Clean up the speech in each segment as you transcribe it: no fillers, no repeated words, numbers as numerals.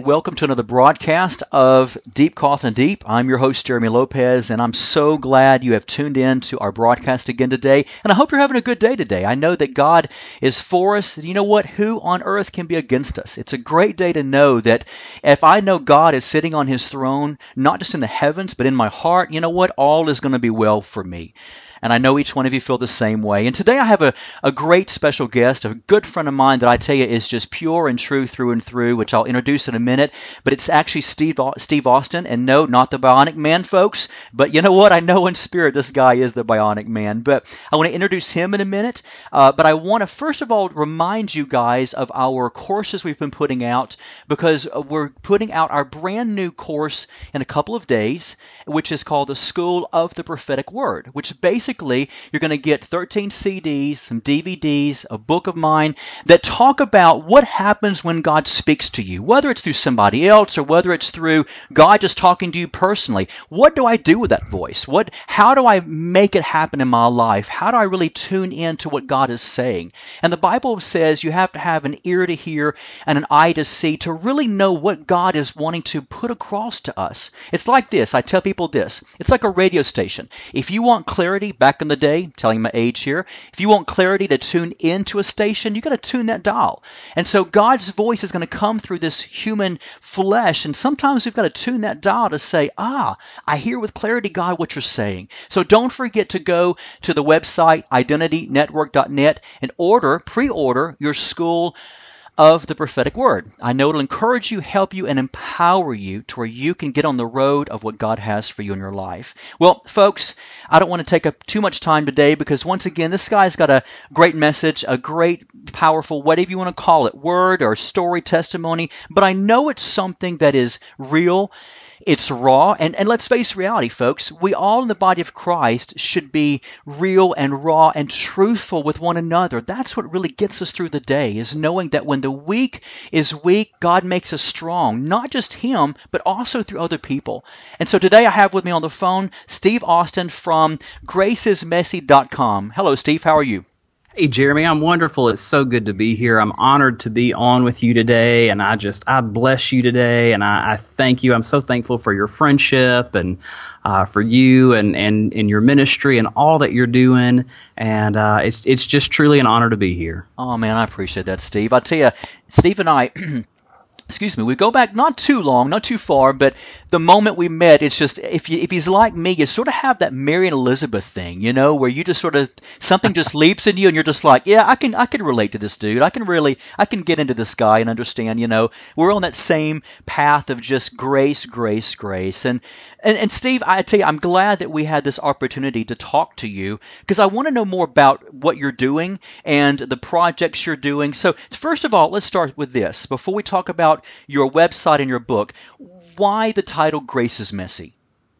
welcome to another broadcast of Deep Coffin Deep. I'm your host, Jeremy Lopez, and I'm so glad you have tuned in to our broadcast again today. And I hope you're having a good day today. I know that God is for us. You know what? Who on earth can be against us? It's a great day to know that if I know God is sitting on his throne, not just in the heavens, but in my heart, you know what? All is going to be well for me. And I know each one of you feel the same way. And today I have a great special guest, a good friend of mine that I tell you is just pure and true through and through, which I'll introduce in a minute. But it's actually Steve Austin. And no, not the Bionic Man, folks. But you know what? I know in spirit this guy is the Bionic Man. But I want to introduce him in a minute. But I want to first of all remind you guys of our courses we've been putting out, because we're putting out our brand new course in a couple of days, which is called the School of the Prophetic Word, which basically you're going to get 13 CDs, some DVDs, a book of mine that talk about what happens when God speaks to you, whether it's through somebody else or whether it's through God just talking to you personally. What do I do with that voice? How do I make it happen in my life? How do I really tune in to what God is saying? And the Bible says you have to have an ear to hear and an eye to see to really know what God is wanting to put across to us. It's like this. I tell people this. It's like a radio station. If you want clarity, back in the day, telling my age here, if you want clarity to tune into a station, you got to tune that dial. And so God's voice is going to come through this human flesh, and sometimes we've got to tune that dial to say, I hear with clarity, God, what you're saying. So don't forget to go to the website, identitynetwork.net, and pre-order your School of the Prophetic Word. I know it'll encourage you, help you, and empower you to where you can get on the road of what God has for you in your life. Well, folks, I don't want to take up too much time today because, once again, this guy's got a great message, a great, powerful, whatever you want to call it, word or story, testimony, but I know it's something that is real. It's raw, and let's face reality, folks. We all in the body of Christ should be real and raw and truthful with one another. That's what really gets us through the day, is knowing that when the weak is weak, God makes us strong, not just him, but also through other people. And so today I have with me on the phone Steve Austin from gracesmessy.com. Hello, Steve. How are you? Hey, Jeremy, I'm wonderful. It's so good to be here. I'm honored to be on with you today, and I bless you today, and I thank you. I'm so thankful for your friendship and for you and your ministry and all that you're doing, and it's just truly an honor to be here. Oh, man, I appreciate that, Steve. I tell you, Steve and I... Excuse me, we go back not too long, not too far, but the moment we met, it's just, if he's like me, you sort of have that Mary and Elizabeth thing, you know, where you just sort of, something just leaps in you and you're just like, yeah, I can relate to this dude. I can get into this guy and understand, you know, we're on that same path of just grace, grace, grace. And Steve, I tell you, I'm glad that we had this opportunity to talk to you because I want to know more about what you're doing and the projects you're doing. So first of all, let's start with this. Before we talk about your website and your book, why the title Grace is Messy?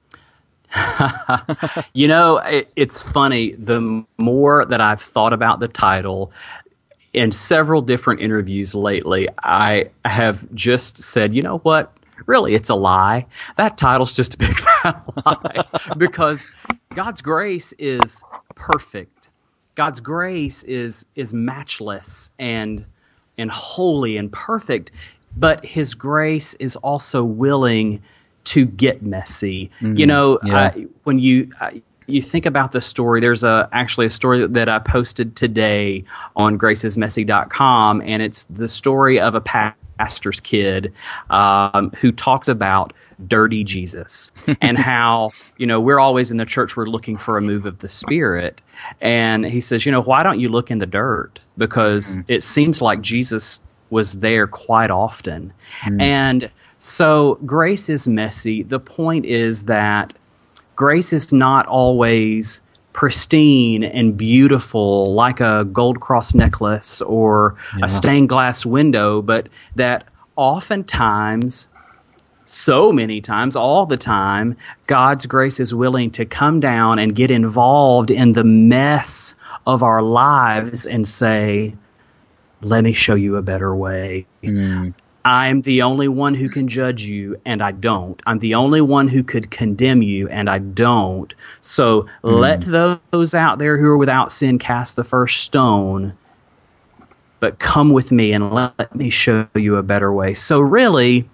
You know, it's funny. The more that I've thought about the title in several different interviews lately, I have just said, you know what? Really, it's a lie. That title's just a big fat lie because God's grace is perfect. God's grace is matchless and holy and perfect. But his grace is also willing to get messy. Mm-hmm. You know, yeah. When you think about the story, there's actually a story that I posted today on gracesmessy.com, and it's the story of a pastor's kid who talks about dirty Jesus and how, you know, we're always in the church, we're looking for a move of the Spirit. And he says, you know, why don't you look in the dirt? Because it seems like Jesus was there quite often. And so grace is messy. The point is that grace is not always pristine and beautiful like a gold cross necklace or a stained glass window, but that oftentimes, so many times, all the time, God's grace is willing to come down and get involved in the mess of our lives and say, let me show you a better way. I'm the only one who can judge you, and I don't. I'm the only one who could condemn you, and I don't. So let those out there who are without sin cast the first stone, but come with me and let me show you a better way. So really,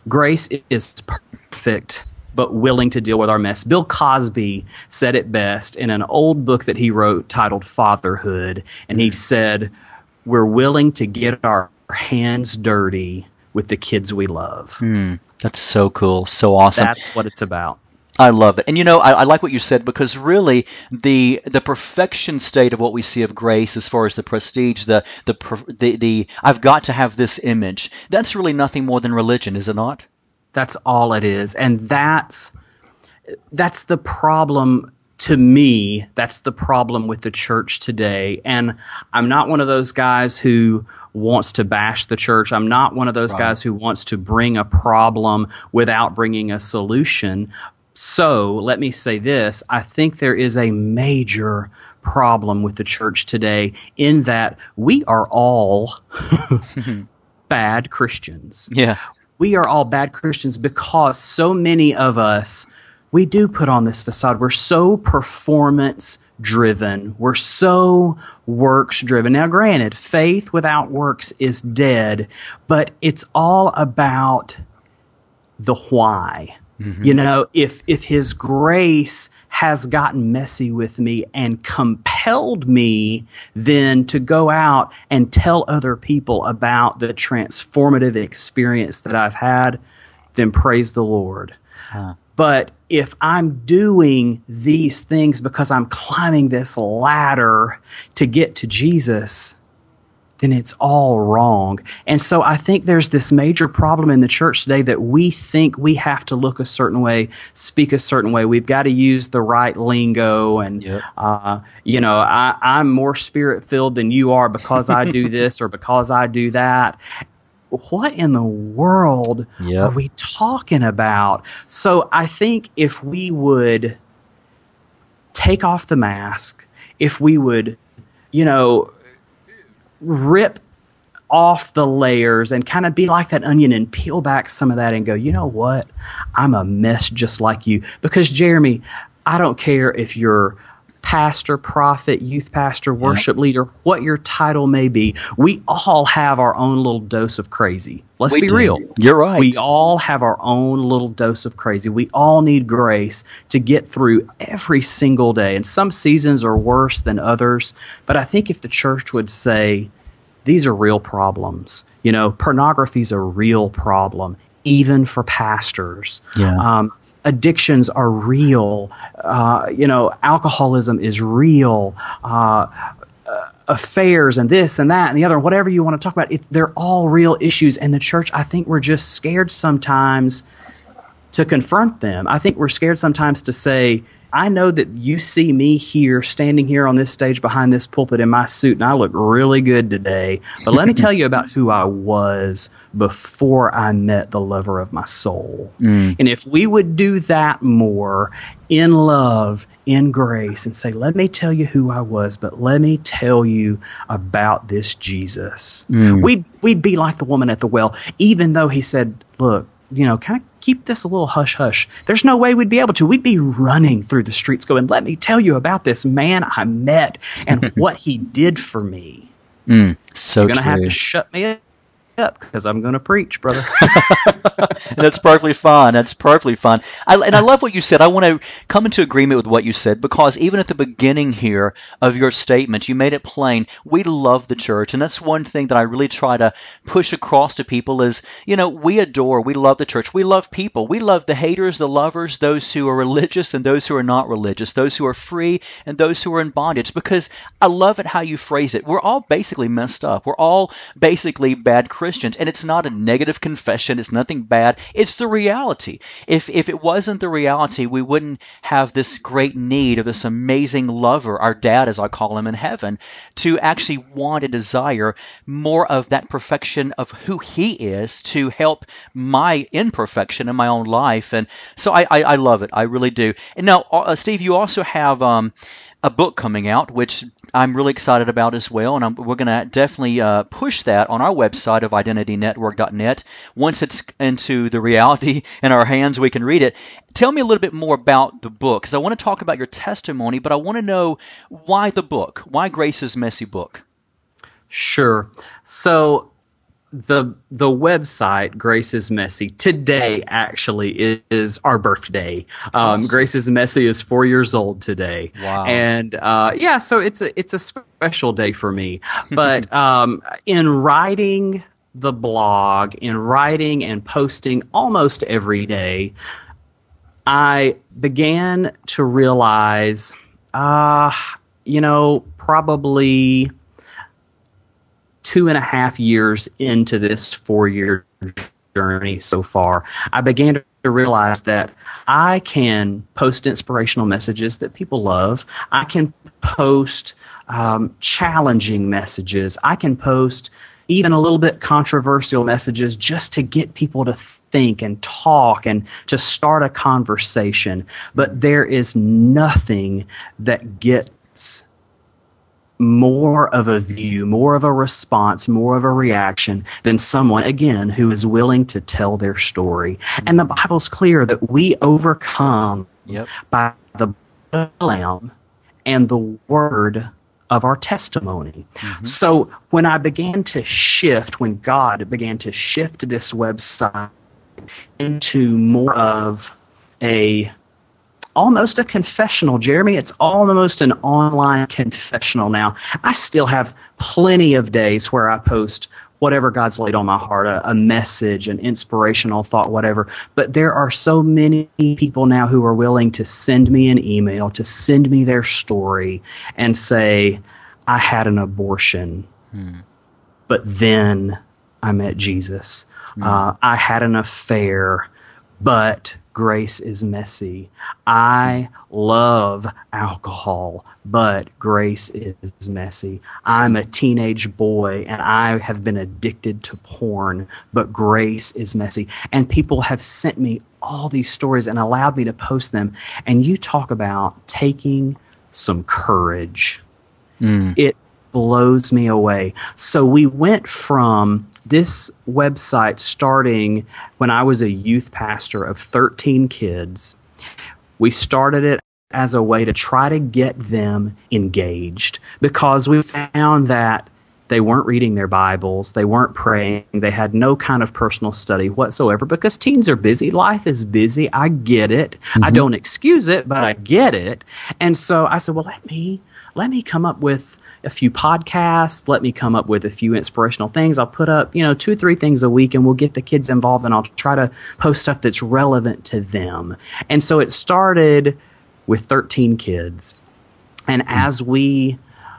Grace is perfect, but willing to deal with our mess. Bill Cosby said it best in an old book that he wrote titled Fatherhood, and he said, we're willing to get our hands dirty with the kids we love. That's so cool. So awesome. That's what it's about. I love it. And I like what you said, because really the perfection state of what we see of grace, as far as the prestige, the I've got to have this image, that's really nothing more than religion, is it not? That's all it is. And that's the problem to me. That's the problem with the church today. And I'm not one of those guys who wants to bash the church. I'm not one of those guys who wants to bring a problem without bringing a solution. So let me say this. I think there is a major problem with the church today in that we are all bad Christians. Yeah. We are all bad Christians because so many of us, we do put on this facade. We're so performance driven. We're so works driven. Now, granted, faith without works is dead, but it's all about the why. If His grace has gotten messy with me and compelled me then to go out and tell other people about the transformative experience that I've had, then praise the Lord. But if I'm doing these things because I'm climbing this ladder to get to Jesus, then it's all wrong. And so I think there's this major problem in the church today that we think we have to look a certain way, speak a certain way. We've got to use the right lingo. And, I'm more spirit-filled than you are because I do this or because I do that. What in the world are we talking about? So I think if we would take off the mask, if we would, rip off the layers and kind of be like that onion and peel back some of that and go, you know what? I'm a mess just like you. Because, Jeremy, I don't care if you're pastor, prophet, youth pastor, worship leader, what your title may be. We all have our own little dose of crazy. Let's be real. You're right. We all have our own little dose of crazy. We all need grace to get through every single day. And some seasons are worse than others. But I think if the church would say, these are real problems. Pornography's a real problem, even for pastors. Addictions are real. Alcoholism is real. Affairs and this and that and the other, whatever you want to talk about, they're all real issues. And the church, I think we're just scared sometimes to confront them. I think we're scared sometimes to say, I know that you see me here, standing here on this stage behind this pulpit in my suit, and I look really good today. But let me tell you about who I was before I met the lover of my soul. And if we would do that more in love, in grace, and say, let me tell you who I was, but let me tell you about this Jesus. We'd be like the woman at the well, even though he said, look, kind of keep this a little hush-hush. There's no way we'd be able to. We'd be running through the streets going, let me tell you about this man I met and what he did for me. So You're going to have to shut me up because I'm going to preach, brother. That's perfectly fine. That's perfectly fine. I love what you said. I want to come into agreement with what you said, because even at the beginning here of your statement, you made it plain. We love the church, and that's one thing that I really try to push across to people is, we love the church. We love people. We love the haters, the lovers, those who are religious and those who are not religious, those who are free and those who are in bondage, because I love it how you phrase it. We're all basically messed up. We're all basically bad Christians, and it's not a negative confession. It's nothing bad. It's the reality. If it wasn't the reality, we wouldn't have this great need of this amazing lover, our dad, as I call him in heaven, to actually want and desire more of that perfection of who he is to help my imperfection in my own life. And so I love it. I really do. And now, Steve, you also have a book coming out, which I'm really excited about as well, and we're going to definitely push that on our website of IdentityNetwork.net. Once it's into the reality in our hands, we can read it. Tell me a little bit more about the book, because I want to talk about your testimony, but I want to know why the book, why Grace's Messy Book. Sure. So the website Grace is Messy today actually is our birthday. Grace is Messy is 4 years old today. Wow. And so it's a special day for me. But in writing the blog, in writing and posting almost every day, I began to realize, probably 2.5 years into this 4-year journey so far, I began to realize that I can post inspirational messages that people love. I can post challenging messages. I can post even a little bit controversial messages just to get people to think and talk and to start a conversation. But there is nothing that gets more of a view, more of a response, more of a reaction than someone, again, who is willing to tell their story. And the Bible's clear that we overcome by the blood of the Lamb and the word of our testimony. Mm-hmm. So when I began to shift, when God began to shift this website into more of almost a confessional, Jeremy. It's almost an online confessional now. I still have plenty of days where I post whatever God's laid on my heart, a message, an inspirational thought, whatever. But there are so many people now who are willing to send me an email, to send me their story and say, I had an abortion, but then I met Jesus. I had an affair, but Grace is Messy. I love alcohol, but Grace is messy. I'm a teenage boy and I have been addicted to porn, but Grace is messy. And people have sent me all these stories and allowed me to post them. And you talk about taking some courage. It blows me away. So we went from this website starting when I was a youth pastor of 13 kids. We started it as a way to try to get them engaged because we found that they weren't reading their Bibles, they weren't praying, they had no kind of personal study whatsoever because teens are busy. Life is busy. I get it. I don't excuse it, but I get it. And so I said, well, let me come up with a few podcasts. Let me come up with a few inspirational things. I'll put up, 2 or 3 things a week and we'll get the kids involved and I'll try to post stuff that's relevant to them. And so it started with 13 kids. And as we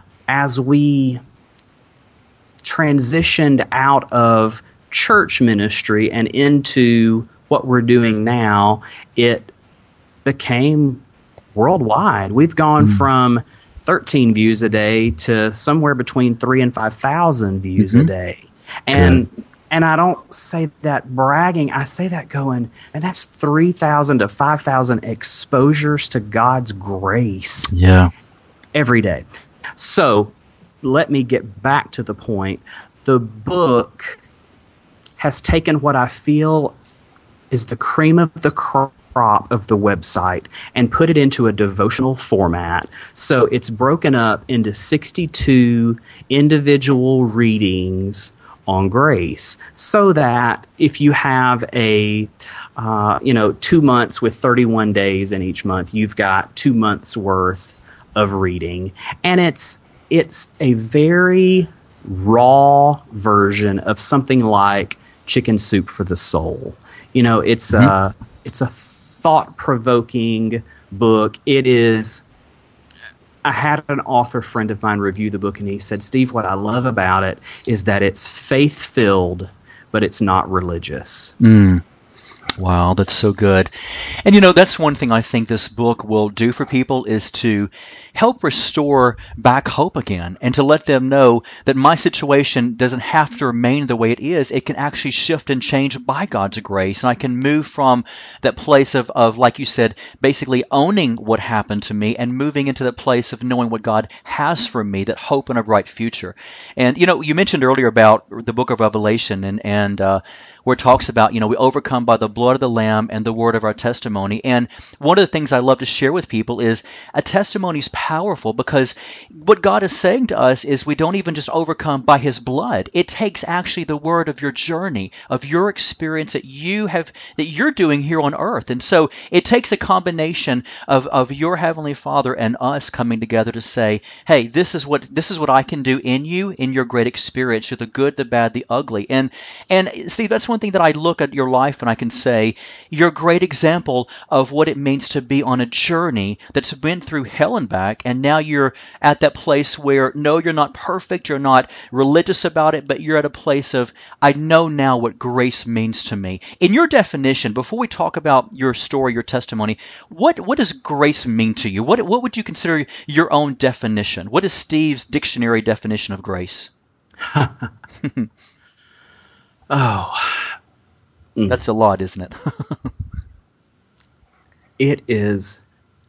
transitioned out of church ministry and into what we're doing now, it became worldwide. We've gone from 13 views a day to somewhere between 3,000 and 5,000 views a day. And I don't say that bragging. I say that going, and that's 3,000 to 5,000 exposures to God's grace every day. So let me get back to the point. The book has taken what I feel is the cream of the crop of the website and put it into a devotional format. So it's broken up into 62 individual readings on grace, so that if you have a 2 months with 31 days in each month, you've got 2 months worth of reading. And it's a very raw version of something like Chicken Soup for the Soul. It's a thought-provoking book. It is. I had an author friend of mine review the book, and he said, Steve, what I love about it is that it's faith-filled, but it's not religious. Wow, that's so good. And that's one thing I think this book will do for people is to help restore back hope again and to let them know that my situation doesn't have to remain the way it is. It can actually shift and change by God's grace. And I can move from that place of like you said, basically owning what happened to me and moving into that place of knowing what God has for me, that hope and a bright future. And, you mentioned earlier about the book of Revelation and where it talks about, we overcome by the blood blood of the Lamb and the word of our testimony. And one of the things I love to share with people is a testimony is powerful because what God is saying to us is we don't even just overcome by His blood. It takes actually the word of your journey, of your experience that you're doing here on earth. And so it takes a combination of your Heavenly Father and us coming together to say, hey, this is what I can do in you, in your great experience, you're the good, the bad, the ugly. And Steve, that's one thing that I look at your life and I can say, you're a great example of what it means to be on a journey that's been through hell and back, and now you're at that place where, no, you're not perfect, you're not religious about it, but you're at a place of, I know now what grace means to me. In your definition, before we talk about your story, your testimony, what does grace mean to you? What would you consider your own definition? What is Steve's dictionary definition of grace? That's a lot, isn't it? It is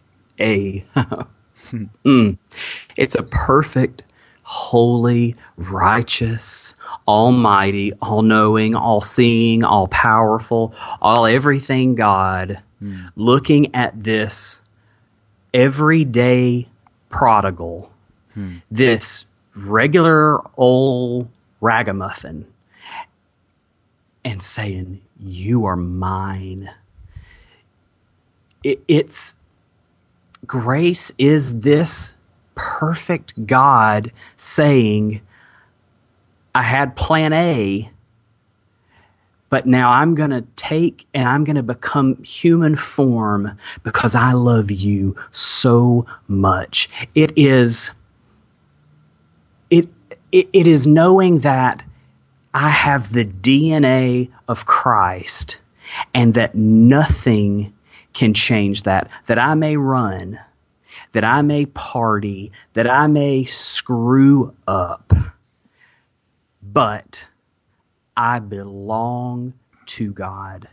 it's a perfect, holy, righteous, almighty, all-knowing, all-seeing, all-powerful, all-everything God looking at this everyday prodigal, this regular old ragamuffin, and saying, you are mine. It's grace is this perfect God saying, I had plan A, but now I'm going to take and I'm going to become human form because I love you so much. It is knowing that I have the DNA of Christ and that nothing can change that I may run, that I may party, that I may screw up, but I belong to God.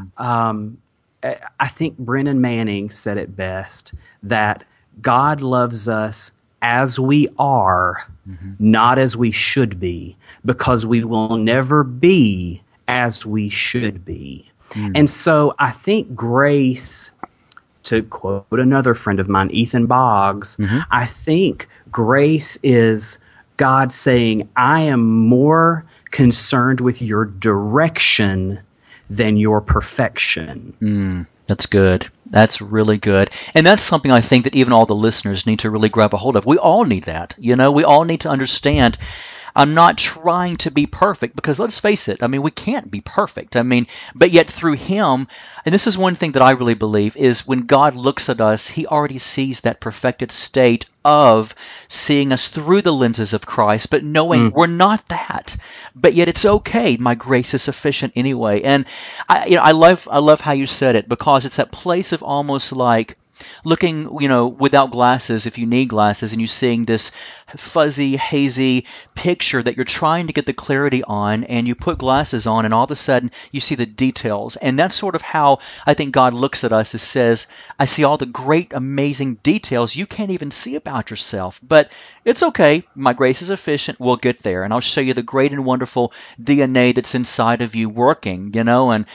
I think Brennan Manning said it best, that God loves us as we are, not as we should be, because we will never be as we should be. And so I think grace, to quote another friend of mine, Ethan Boggs, I think grace is God saying, I am more concerned with your direction than your perfection. That's good. That's really good. And that's something I think that even all the listeners need to really grab a hold of. We all need that. We all need to understand, I'm not trying to be perfect, because let's face it, we can't be perfect. But yet through Him, and this is one thing that I really believe, is when God looks at us, He already sees that perfected state of seeing us through the lenses of Christ, but knowing we're not that. But yet it's okay. My grace is sufficient anyway. And I love how you said it, because it's that place of almost like looking, without glasses, if you need glasses, and you're seeing this fuzzy, hazy picture that you're trying to get the clarity on, and you put glasses on, and all of a sudden you see the details. And that's sort of how I think God looks at us, and says, I see all the great, amazing details you can't even see about yourself. But it's okay. My grace is sufficient. We'll get there. And I'll show you the great and wonderful DNA that's inside of you working, and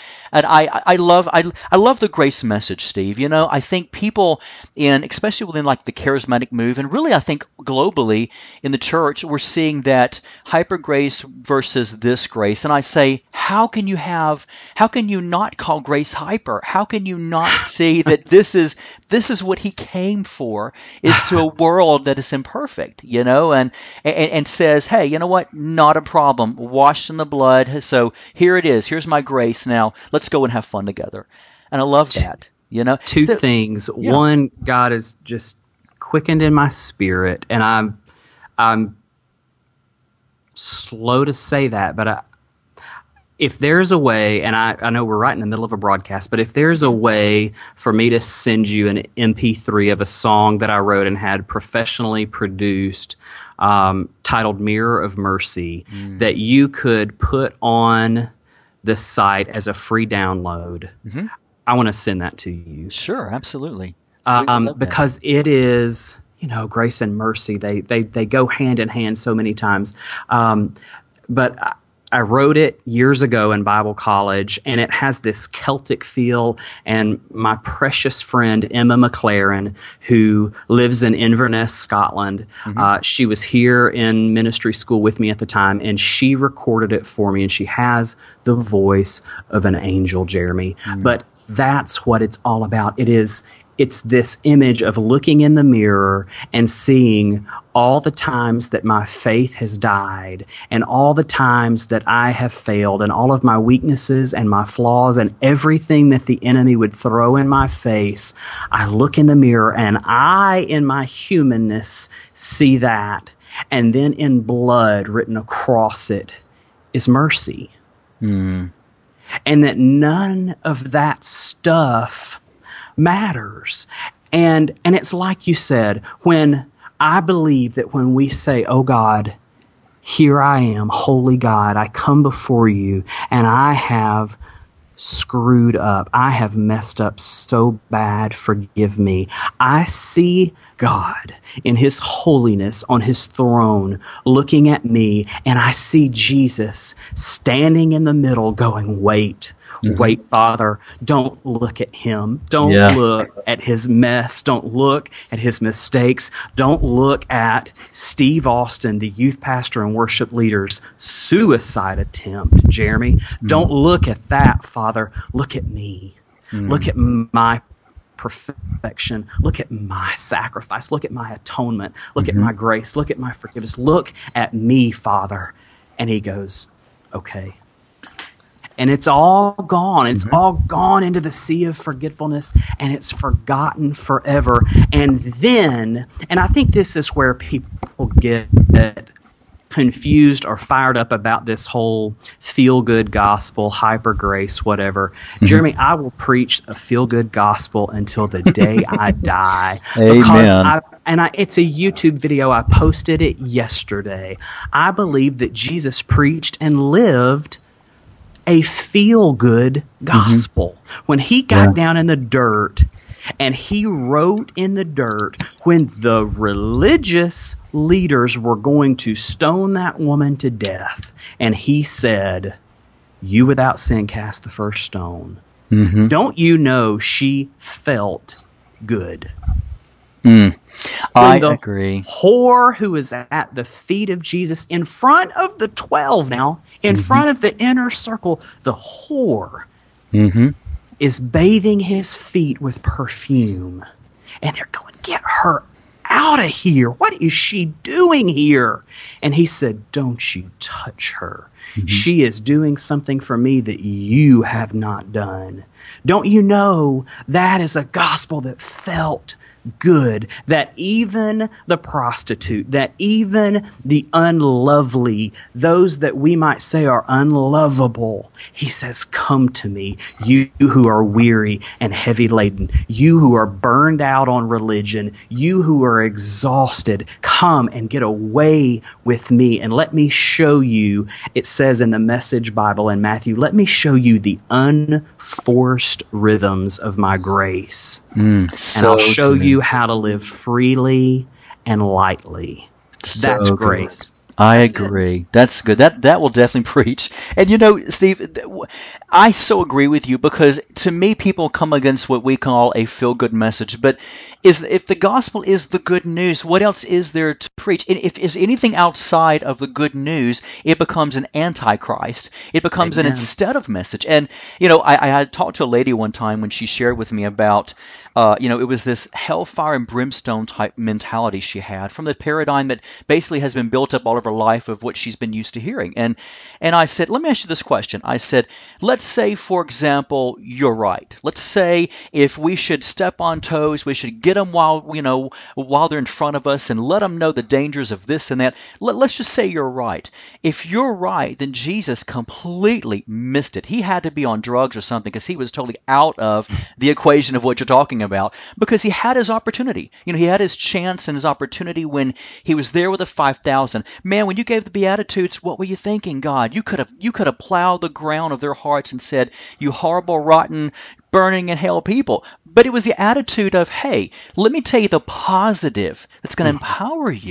I love the grace message, Steve. I think people especially within like the charismatic move, and really I think globally in the church, we're seeing that hyper grace versus this grace. And I say, how can you not call grace hyper? How can you not see that this is what He came for, is to a world that is imperfect, and says, hey, you know what? Not a problem. Washed in the blood. So here it is. Here's my grace. Now let's go and have fun together. And I love that. Two things. Yeah. One, God is just quickened in my spirit, and I'm slow to say that, but if there's a way, and I know we're right in the middle of a broadcast, but if there's a way for me to send you an MP3 of a song that I wrote and had professionally produced, titled Mirror of Mercy, that you could put on the site as a free download, I want to send that to you. Sure, absolutely. Because it is, grace and mercy, they go hand in hand so many times. But I wrote it years ago in Bible college, and it has this Celtic feel. And my precious friend, Emma McLaren, who lives in Inverness, Scotland, she was here in ministry school with me at the time, and she recorded it for me, and she has the voice of an angel, Jeremy. But that's what it's all about. It's this image of looking in the mirror and seeing all the times that my faith has died and all the times that I have failed and all of my weaknesses and my flaws and everything that the enemy would throw in my face. I look in the mirror and I, in my humanness, see that. And then in blood written across it is mercy. And that none of that stuff matters. And it's like you said, when I believe that when we say, oh God, here I am, holy God, I come before you, and I have screwed up. I have messed up so bad, forgive me. I see God in his holiness on his throne looking at me, and I see Jesus standing in the middle going, wait, Father, don't look at him. Don't look at his mess. Don't look at his mistakes. Don't look at Steve Austin, the youth pastor and worship leader's suicide attempt, Jeremy. Don't look at that, Father. Look at me. Look at my perfection. Look at my sacrifice. Look at my atonement. Look at my grace. Look at my forgiveness. Look at me, Father. And he goes, okay. And it's all gone. It's all gone into the sea of forgetfulness, and it's forgotten forever. And then, and I think this is where people get confused or fired up about this whole feel-good gospel, hyper grace, whatever. Jeremy, I will preach a feel-good gospel until the day I die. Amen. It's a YouTube video. I posted it yesterday. I believe that Jesus preached and lived a feel-good gospel. When he got down in the dirt and he wrote in the dirt when the religious leaders were going to stone that woman to death, and he said, you without sin cast the first stone. Don't you know she felt good? I agree. Whore who is at the feet of Jesus in front of the 12 now, in front of the inner circle, the whore is bathing his feet with perfume. And they're going, get her out of here. What is she doing here? And he said, don't you touch her. She is doing something for me that you have not done. Don't you know that is a gospel that felt good, that even the prostitute, that even the unlovely, those that we might say are unlovable, he says, come to me, you who are weary and heavy laden, you who are burned out on religion, you who are exhausted, come and get away with me and let me show you, it says in the Message Bible in Matthew, let me show you the unforced rhythms of my grace. And I'll show you how to live freely and lightly. That's grace. I agree. That's good. That will definitely preach. And you know, Steve, I so agree with you, because to me, people come against what we call a feel-good message. But if the gospel is the good news, what else is there to preach? And if is anything outside of the good news, it becomes an antichrist. It becomes an instead of message. And you know, I had talked to a lady one time when she shared with me about it was this hellfire and brimstone type mentality she had from the paradigm that basically has been built up all of her life of what she's been used to hearing. And I said, let me ask you this question. I said, let's say, for example, you're right. Let's say if we should step on toes, we should get them while they're in front of us and let them know the dangers of this and that. Let's just say you're right. If you're right, then Jesus completely missed it. He had to be on drugs or something, because he was totally out of the equation of what you're talking about, because he had his opportunity. He had his chance and his opportunity when he was there with the 5,000. Man, when you gave the Beatitudes, what were you thinking, God? You could have plowed the ground of their hearts and said, you horrible, rotten, burning in hell people. But it was the attitude of, hey, let me tell you the positive that's going to empower you.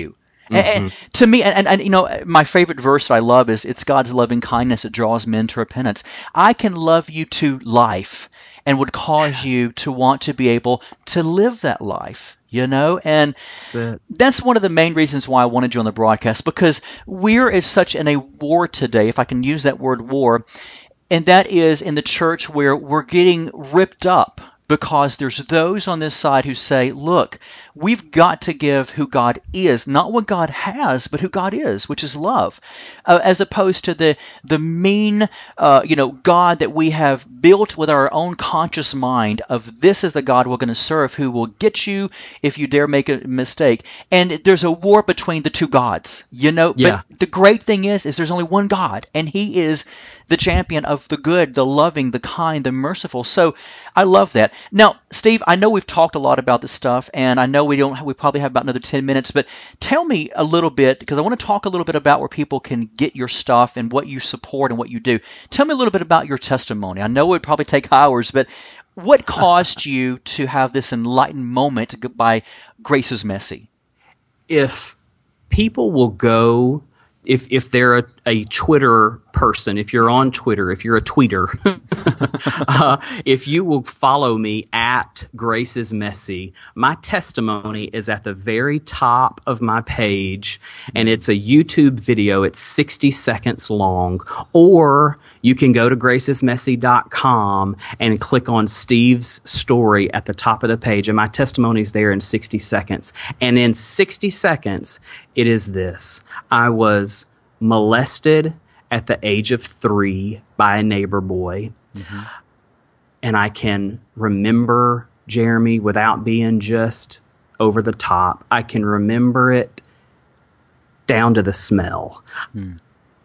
And to me, and you know, my favorite verse I love is, it's God's loving kindness that draws men to repentance. I can love you to life and would cause you to want to be able to live that life, you know? And that's one of the main reasons why I wanted you on the broadcast, because we're in such in a war today, if I can use that word war, and that is in the church where we're getting ripped up because there's those on this side who say, look, we've got to give who God is, not what God has, but who God is, which is love, as opposed to the mean, God that we have built with our own conscious mind of, this is the God we're going to serve, who will get you if you dare make a mistake. And there's a war between the two gods, you know. Yeah. But the great thing is there's only one God, and He is the champion of the good, the loving, the kind, the merciful. So I love that. Now, Steve, I know we've talked a lot about this stuff, and I know we probably have about another 10 minutes, but tell me a little bit, because I want to talk a little bit about where people can get your stuff and what you support and what you do. Tell me a little bit about your testimony. I know it would probably take hours, but what caused you to have this enlightened moment by Grace is Messy? If people will go, if they're a Twitter person, if you're on Twitter, if you're a tweeter, if you will follow me at Grace is Messy, my testimony is at the very top of my page, and it's a YouTube video. It's 60 seconds long, or you can go to gracesmessy.com and click on Steve's story at the top of the page, and my testimony is there in 60 seconds. And in 60 seconds, it is this. I was molested at the age of 3 by a neighbor boy. Mm-hmm. And I can remember, Jeremy, without being just over the top, I can remember it down to the smell. Mm.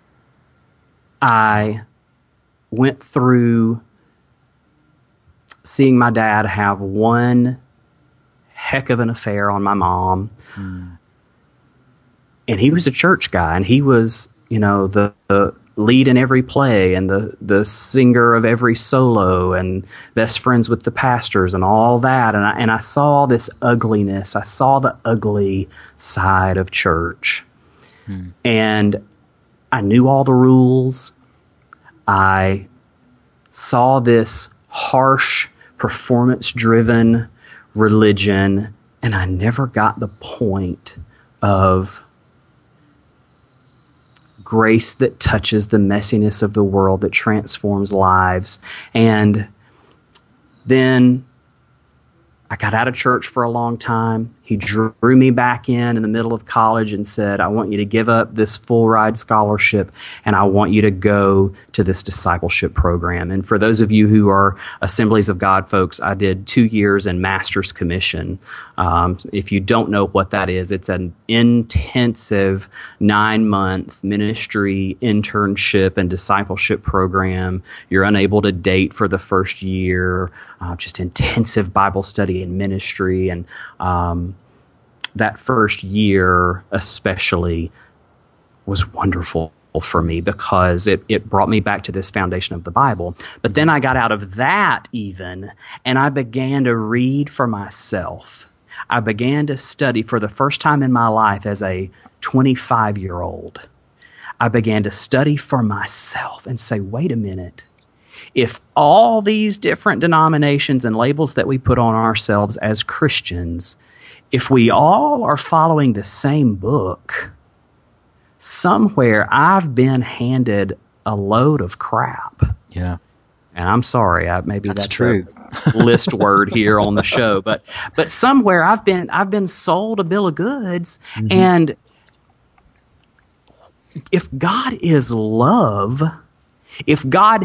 I went through seeing my dad have one heck of an affair on my mom. Mm. And he was a church guy, and he was, the lead in every play and the singer of every solo and best friends with the pastors and all that. And I saw this ugliness. I saw the ugly side of church. Hmm. And I knew all the rules. I saw this harsh, performance-driven religion, and I never got the point of grace that touches the messiness of the world, that transforms lives. And then I got out of church for a long time. He drew me back in the middle of college and said, I want you to give up this full ride scholarship, and I want you to go to this discipleship program. And for those of you who are Assemblies of God folks, I did 2 years in Master's Commission. If you don't know what that is, it's an intensive 9-month ministry internship and discipleship program. You're unable to date for the first year, just intensive Bible study and ministry. And that first year especially was wonderful for me because it brought me back to this foundation of the Bible. But then I got out of that even, and I began to read for myself. I began to study for the first time in my life as a 25-year-old. I began to study for myself and say, wait a minute. If all these different denominations and labels that we put on ourselves as Christians, if we all are following the same book, somewhere I've been handed a load of crap. Yeah. And I'm sorry, maybe that's true. A list word here on the show, but somewhere I've been sold a bill of goods. Mm-hmm. And if God is love, if God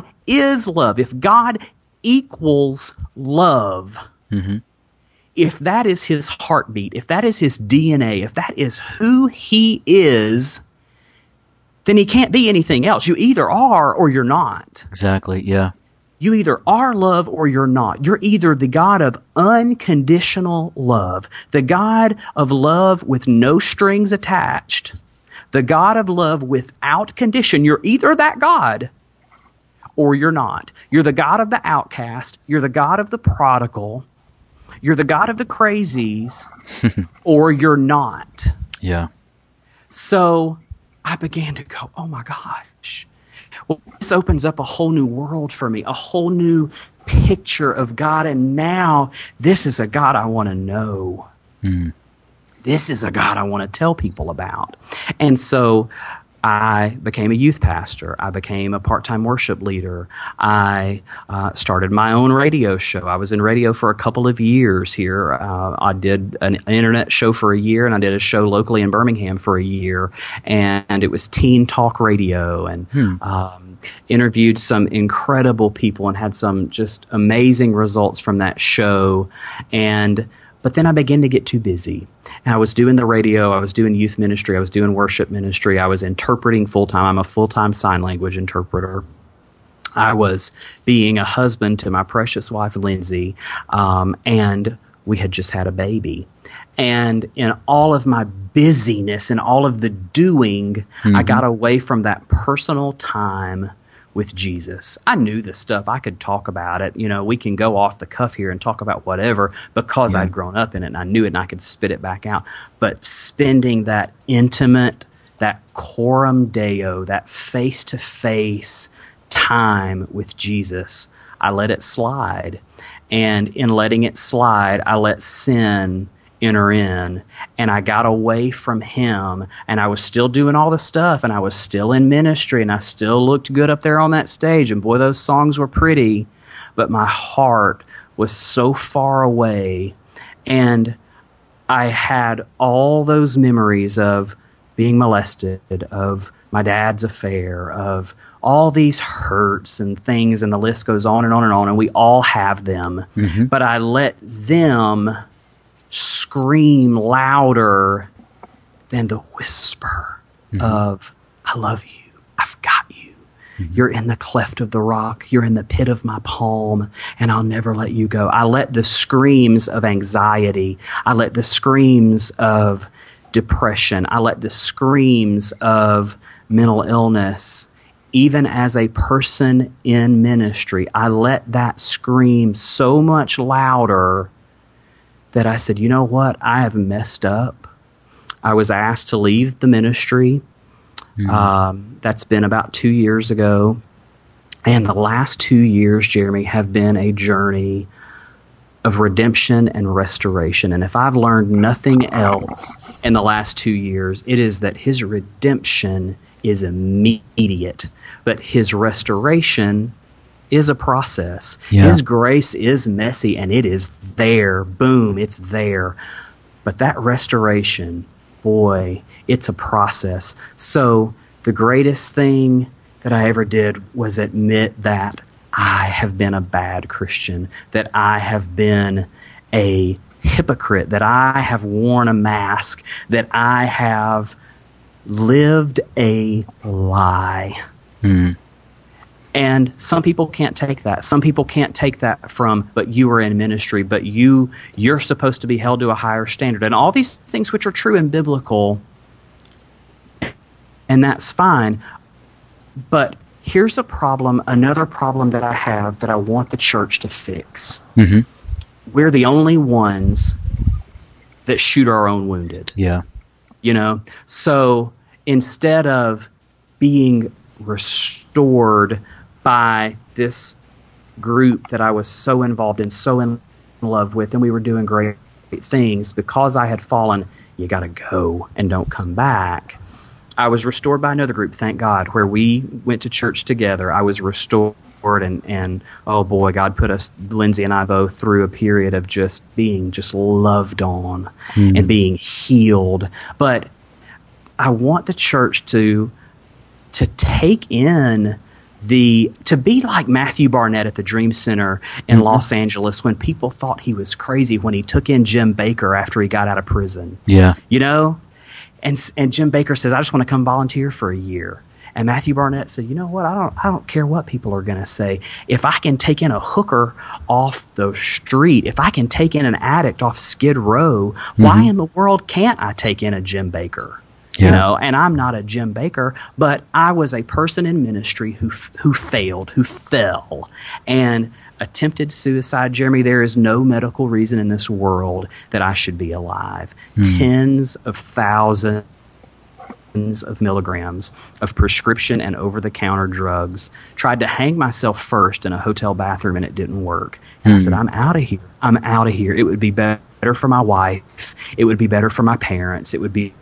equals love, mm-hmm. if that is his heartbeat, if that is his DNA, if that is who he is, then he can't be anything else. You either are or you're not. Exactly, yeah. You either are love or you're not. You're either the God of unconditional love, the God of love with no strings attached, the God of love without condition. You're either that God or you're not. You're the God of the outcast. You're the God of the prodigal. You're the God of the crazies, or you're not. Yeah. So I began to go, oh my gosh. Well, this opens up a whole new world for me, a whole new picture of God. And now this is a God I want to know. This is a God I want to tell people about. And so I became a youth pastor. I became a part-time worship leader. I started my own radio show. I was in radio for a couple of years here. I did an internet show for a year, and I did a show locally in Birmingham for a year. And it was Teen Talk Radio, and interviewed some incredible people and had some just amazing results from that show. But then I began to get too busy. And I was doing the radio, I was doing youth ministry, I was doing worship ministry, I was interpreting full-time. I'm a full-time sign language interpreter. I was being a husband to my precious wife, Lindsay, and we had just had a baby. And in all of my busyness and all of the doing, I got away from that personal time with Jesus. I knew this stuff. I could talk about it. You know, we can go off the cuff here and talk about whatever because I'd grown up in it and I knew it and I could spit it back out. But spending that intimate, that coram deo, that face-to-face time with Jesus, I let it slide. And in letting it slide, I let sin enter in, and I got away from him, and I was still doing all the stuff, and I was still in ministry, and I still looked good up there on that stage, and boy, those songs were pretty, but my heart was so far away, and I had all those memories of being molested, of my dad's affair, of all these hurts and things, and the list goes on and on and on, and we all have them, but I let them scream louder than the whisper of, I love you, I've got you. You're in the cleft of the rock, you're in the pit of my palm, and I'll never let you go. I let the screams of anxiety, I let the screams of depression, I let the screams of mental illness, even as a person in ministry, I let that scream so much louder that I said, you know what? I have messed up. I was asked to leave the ministry. That's been about 2 years ago. And the last 2 years, Jeremy, have been a journey of redemption and restoration. And if I've learned nothing else in the last 2 years, it is that his redemption is immediate, but his restoration is a process. His grace is messy, and it is there. Boom, it's there. But that restoration, boy, it's a process. So the greatest thing that I ever did was admit that I have been a bad Christian, that I have been a hypocrite, that I have worn a mask, that I have lived a lie. And some people can't take that. Some people can't take that from, but you are in ministry, but you're supposed to be held to a higher standard. And all these things which are true and biblical, and that's fine. But here's a problem, another problem that I have that I want the church to fix. We're the only ones that shoot our own wounded. You know? So instead of being restored by this group that I was so involved in, so in love with, and we were doing great things, because I had fallen, you got to go and don't come back. I was restored by another group, thank God, where we went to church together. I was restored, and oh boy, God put us, Lindsay and I both, through a period of just being just loved on and being healed. But I want the church to take in to be like Matthew Barnett at the Dream Center in Los Angeles, when people thought he was crazy when he took in Jim Bakker after he got out of prison. You know? And Jim Bakker says, I just want to come volunteer for a year. And Matthew Barnett said, you know what? I don't care what people are going to say. If I can take in a hooker off the street, if I can take in an addict off Skid Row, why in the world can't I take in a Jim Bakker? You know, and I'm not a Jim Bakker, but I was a person in ministry who failed, who fell, and attempted suicide. Jeremy, there is no medical reason in this world that I should be alive. Tens of thousands of milligrams of prescription and over-the-counter drugs, tried to hang myself first in a hotel bathroom, and it didn't work. And I said, I'm out of here. I'm out of here. It would be better for my wife. It would be better for my parents. It would be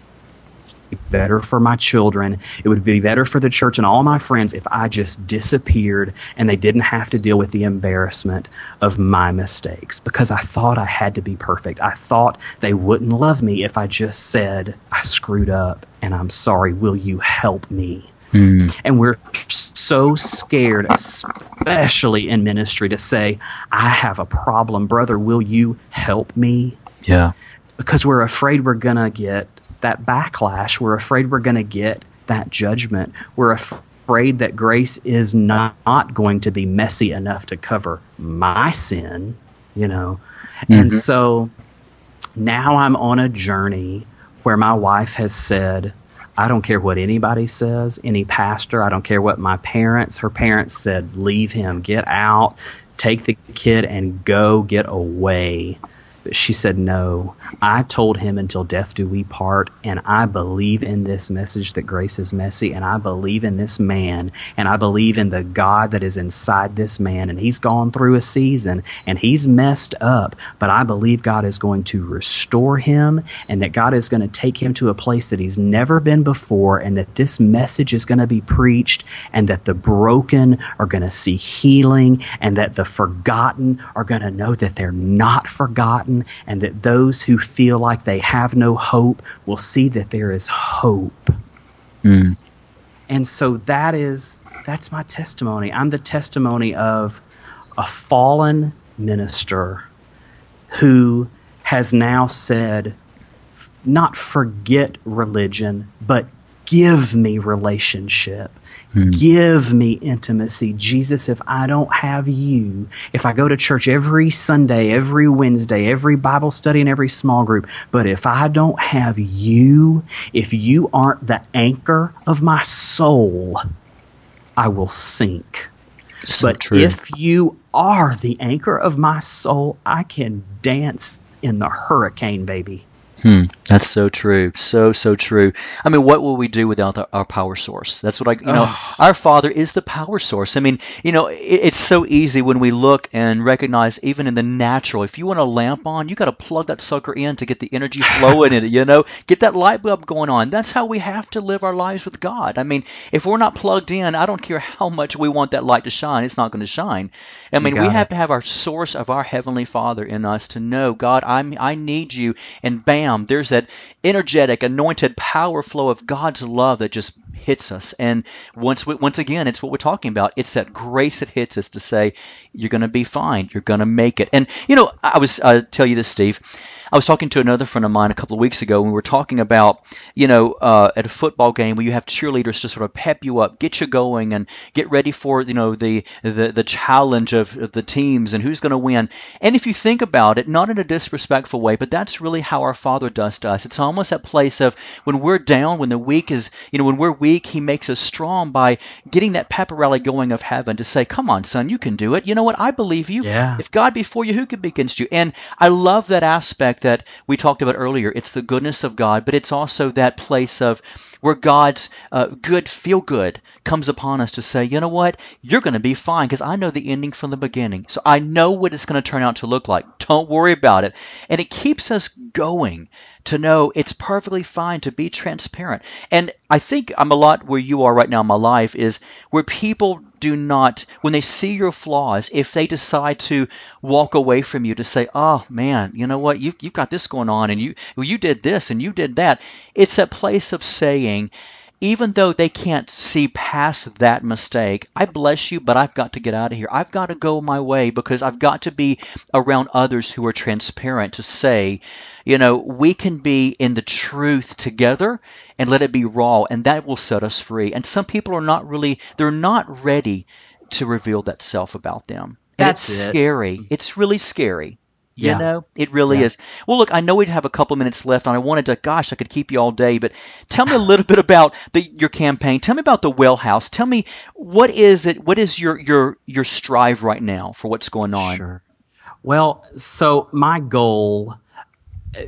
better for my children. It would be better for the church and all my friends if I just disappeared and they didn't have to deal with the embarrassment of my mistakes, because I thought I had to be perfect. I thought they wouldn't love me if I just said, I screwed up and I'm sorry. Will you help me? And we're so scared, especially in ministry, to say, I have a problem. Brother, will you help me? Yeah. Because we're afraid we're going to get that backlash. We're afraid we're going to get that judgment. We're afraid that grace is not going to be messy enough to cover my sin, you know. And so now I'm on a journey where my wife has said, I don't care what anybody says, any pastor, I don't care what her parents said, leave him, get out, take the kid and go, get away. But she said, no, I told him until death do we part, and I believe in this message that grace is messy, and I believe in this man, and I believe in the God that is inside this man, and he's gone through a season, and he's messed up, but I believe God is going to restore him, and that God is going to take him to a place that he's never been before, and that this message is going to be preached, and that the broken are going to see healing, and that the forgotten are going to know that they're not forgotten, and that those who feel like they have no hope will see that there is hope. And so that's my testimony. I'm the testimony of a fallen minister who has now said, not forget religion, but give me relationship. Give me intimacy. Jesus, if I don't have you, if I go to church every Sunday, every Wednesday, every Bible study, and every small group, but if I don't have you, if you aren't the anchor of my soul, I will sink. So but true. If you are the anchor of my soul, I can dance in the hurricane, baby. That's so true. So true. I mean, what will we do without our power source? That's what our Father is the power source. I mean, it's so easy when we look and recognize, even in the natural, if you want a lamp on, you got to plug that sucker in to get the energy flowing in it, get that light bulb going on. That's how we have to live our lives with God. I mean, if we're not plugged in, I don't care how much we want that light to shine, it's not going to shine. I mean, we have to have our source of our Heavenly Father in us to know, God, I need you, and bam, there's that energetic, anointed power flow of God's love that just hits us. And once again, it's what we're talking about. It's that grace that hits us to say, you're going to be fine. You're going to make it. And, I tell you this, Steve, I was talking to another friend of mine a couple of weeks ago, and we were talking about, at a football game where you have cheerleaders to sort of pep you up, get you going, and get ready for, the challenge of the teams and who's going to win. And if you think about it, not in a disrespectful way, but that's really how our Father does to us. It's almost that place of when we're down, when we're weak, He makes us strong by getting that pep rally going of heaven to say, come on, son, you can do it. You know what? I believe you. Yeah. If God be for you, who could be against you? And I love that aspect that we talked about earlier. It's the goodness of God, but it's also that place of where God's good feel good comes upon us to say, you know what, you're going to be fine because I know the ending from the beginning. So I know what it's going to turn out to look like. Don't worry about it. And it keeps us going to know it's perfectly fine to be transparent. And I think I'm a lot where you are right now in my life is where people do not, when they see your flaws, if they decide to walk away from you to say, oh man, you know what, you've got this going on and you did this and you did that. It's a place of saying, even though they can't see past that mistake, I bless you, but I've got to get out of here. I've got to go my way because I've got to be around others who are transparent to say, we can be in the truth together and let it be raw, and that will set us free. And some people are not ready to reveal that self about them. That's it. Scary. It's really scary. Yeah. It really is. Well, look, I know we have a couple minutes left, and I wanted to, I could keep you all day, but tell me a little bit about your campaign. Tell me about the Well House. Tell me, what is it? What is your strive right now for what's going on? Sure. Well, so my goal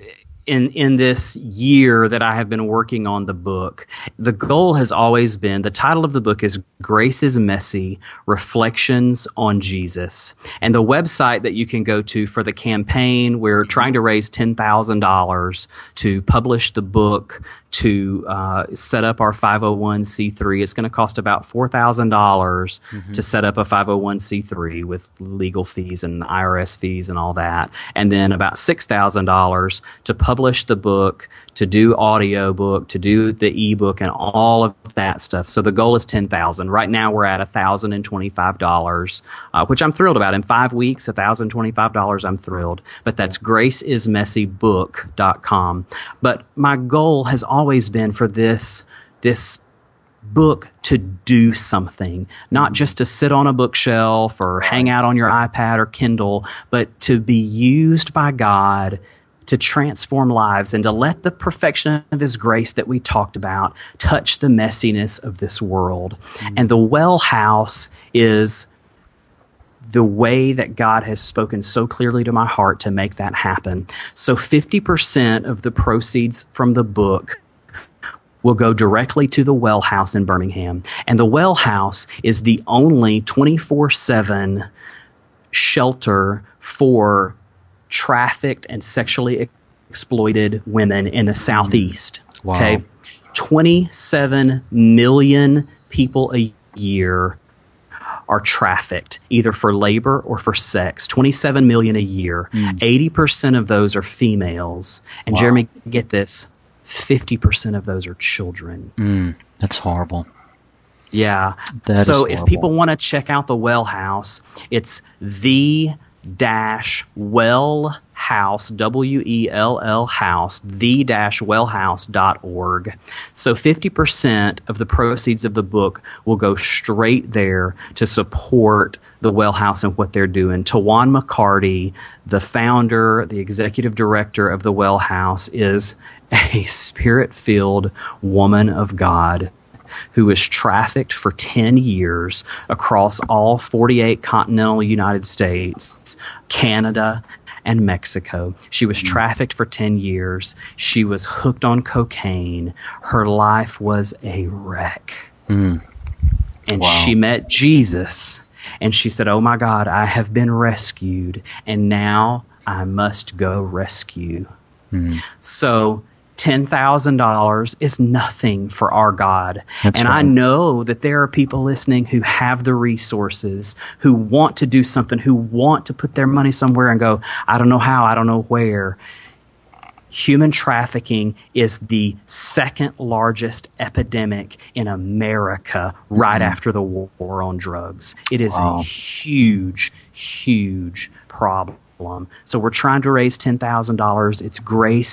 in this year that I have been working on the book, the goal has always been, the title of the book is Grace is Messy, Reflections on Jesus. And the website that you can go to for the campaign, we're trying to raise $10,000 to publish the book, to set up our 501c3. It's going to cost about $4,000 to set up a 501c3 with legal fees and IRS fees and all that. And then about $6,000 to publish the book, to do audio book, to do the ebook and all of that stuff. So the goal is $10,000. Right now we're at $1,025, which I'm thrilled about. In 5 weeks, $1,025, I'm thrilled. But that's graceismessybook.com. But my goal has always been for this book to do something, not just to sit on a bookshelf or hang out on your iPad or Kindle, but to be used by God to transform lives and to let the perfection of His grace that we talked about touch the messiness of this world. And the Well House is the way that God has spoken so clearly to my heart to make that happen. So 50% of the proceeds from the book will go directly to the Well House in Birmingham. And the Well House is the only 24/7 shelter for trafficked and sexually exploited women in the Southeast. Wow. Okay, 27 million people a year are trafficked, either for labor or for sex. 27 million a year. 80% of those are females. And Wow. Jeremy, get this, 50% of those are children. That's horrible. Yeah. That is So if horrible. people want to check out the Well House, it's the-wellhouse, W-E-L-L house, the-wellhouse.org. So 50% of the proceeds of the book will go straight there to support the Well House and what they're doing. Tawan McCarty, the founder, the executive director of the Well House, is a spirit-filled woman of God who was trafficked for 10 years across all 48 continental United States, Canada, and Mexico. She was trafficked for 10 years. She was hooked on cocaine. Her life was a wreck. And Wow. she met Jesus, and she said, "Oh my God, I have been rescued, and now I must go rescue." So $10,000 is nothing for our God. And I know that there are people listening who have the resources, who want to do something, who want to put their money somewhere and go, I don't know how, I don't know where. Human trafficking is the second largest epidemic in America right after the war on drugs. It is a huge, huge problem. So we're trying to raise $10,000. It's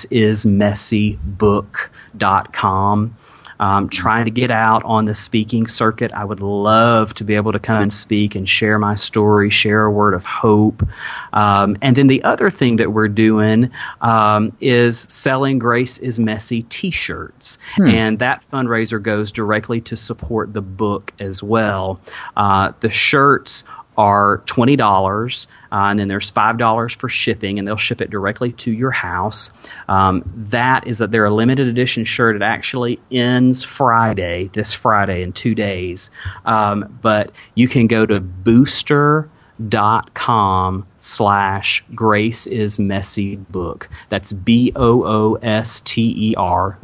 graceismessybook.com. Trying to get out on the speaking circuit. I would love to be able to come and speak and share my story, share a word of hope. And then the other thing that we're doing is selling Grace is Messy t-shirts. And that fundraiser goes directly to support the book as well. The shirts are $20, and then there's $5 for shipping, and they'll ship it directly to your house. They're a limited edition shirt. It actually ends this Friday in 2 days. But you can go to booster.com/graceismessybook. That's BOOSTER,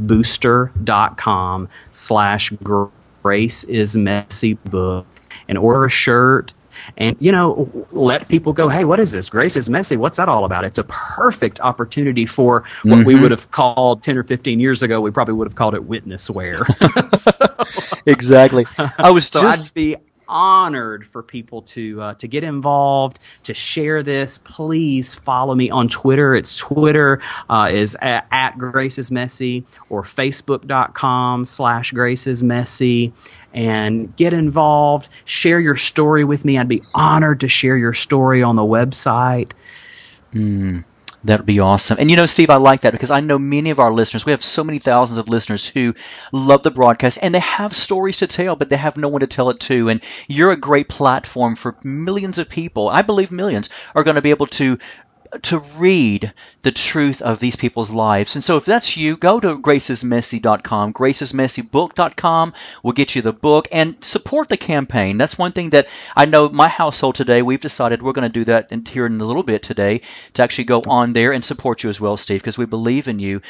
booster.com/graceismessybook, and order a shirt. And, let people go, hey, what is this? Grace is Messy. What's that all about? It's a perfect opportunity for what we would have called 10 or 15 years ago. We probably would have called it witness wear. Exactly. I'd be honored for people to get involved, to share this. Please follow me on Twitter. Twitter is at Grace is Messy, or Facebook.com/Grace is Messy, and get involved. Share your story with me. I'd be honored to share your story on the website. That'd be awesome. And Steve, I like that because I know many of our listeners, we have so many thousands of listeners who love the broadcast and they have stories to tell, but they have no one to tell it to. And you're a great platform for millions of people. I believe millions are going to be able to to read the truth of these people's lives. And so if that's you, go to gracesmessy.com, gracesmessybook.com will get you the book, and support the campaign. That's one thing that I know my household today, we've decided we're going to do that here in a little bit today, to actually go on there and support you as well, Steve, because we believe in you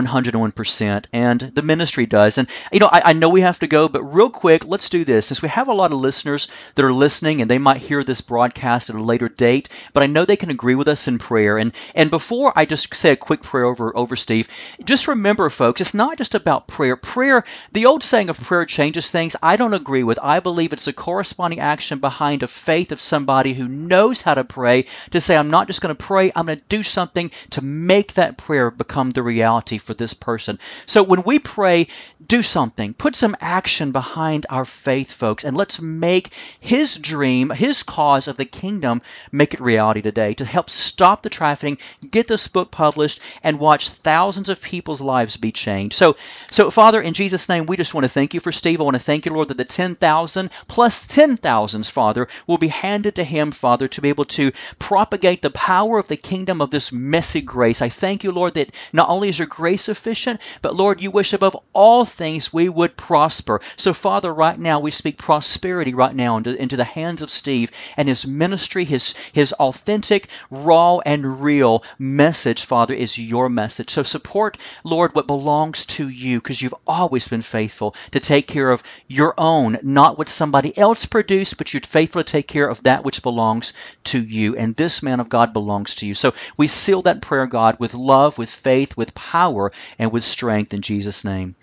101%, and the ministry does. And, I know we have to go, but real quick, let's do this. Since we have a lot of listeners that are listening, and they might hear this broadcast at a later date, but I know they can agree with us in prayer. And before I just say a quick prayer over Steve, just remember, folks, it's not just about prayer. Prayer, the old saying of prayer changes things, I don't agree with. I believe it's a corresponding action behind a faith of somebody who knows how to pray, to say, I'm not just going to pray, I'm going to do something to make that prayer become the reality for this person. So when we pray, do something. Put some action behind our faith, folks, and let's make His dream, His cause of the kingdom, make it reality today, to help stop the trafficking, get this book published, and watch thousands of people's lives be changed. So Father, in Jesus' name, we just want to thank you for Steve. I want to thank you, Lord, that the 10,000 plus 10,000s, Father, will be handed to him, Father, to be able to propagate the power of the kingdom of this messy grace. I thank you, Lord, that not only is your grace sufficient, but Lord, you wish above all things we would prosper. So Father, right now we speak prosperity right now into the hands of Steve and his ministry, his authentic, raw, and real message, Father, is your message. So support, Lord, what belongs to you, because you've always been faithful to take care of your own, not what somebody else produced, but you're faithful to take care of that which belongs to you. And this man of God belongs to you. So we seal that prayer, God, with love, with faith, with power, and with strength in Jesus' name.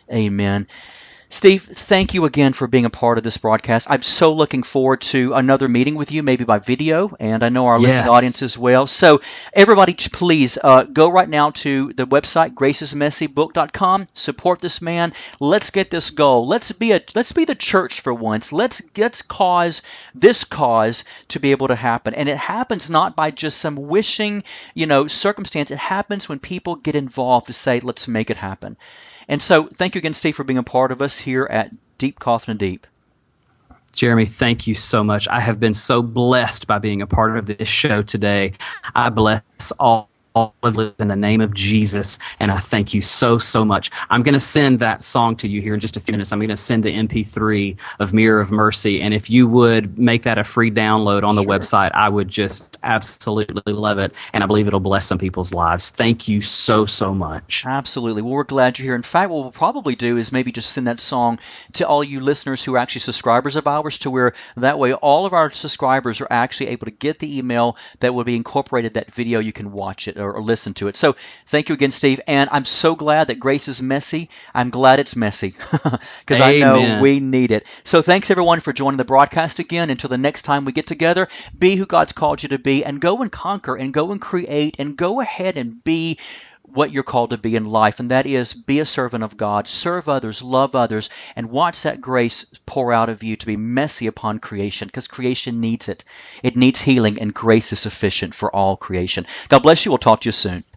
Amen. Steve, thank you again for being a part of this broadcast. I'm so looking forward to another meeting with you, maybe by video, and I know our listening audience as well. So everybody, please go right now to the website, gracesmessybook.com. Support this man. Let's get this goal. Let's be the church for once. Let's cause this cause to be able to happen. And it happens not by just some wishing, circumstance. It happens when people get involved to say, let's make it happen. And so thank you again, Steve, for being a part of us here at Deep Coffin and Deep. Jeremy, thank you so much. I have been so blessed by being a part of this show today. I bless all of it in the name of Jesus, and I thank you so, so much. I'm going to send that song to you here in just a few minutes. I'm going to send the MP3 of Mirror of Mercy, and if you would make that a free download on the website, I would just absolutely love it, and I believe it'll bless some people's lives. Thank you so, so much. Absolutely. Well, we're glad you're here. In fact, what we'll probably do is maybe just send that song to all you listeners who are actually subscribers of ours, to where that way all of our subscribers are actually able to get the email that will be incorporated that video. You can watch it or listen to it. So thank you again, Steve. And I'm so glad that grace is messy. I'm glad it's messy because I know we need it. So thanks, everyone, for joining the broadcast again. Until the next time we get together, be who God's called you to be, and go and conquer and go and create and go ahead and be what you're called to be in life, and that is be a servant of God, serve others, love others, and watch that grace pour out of you to be messy upon creation, because creation needs it. It needs healing, and grace is sufficient for all creation. God bless you. We'll talk to you soon.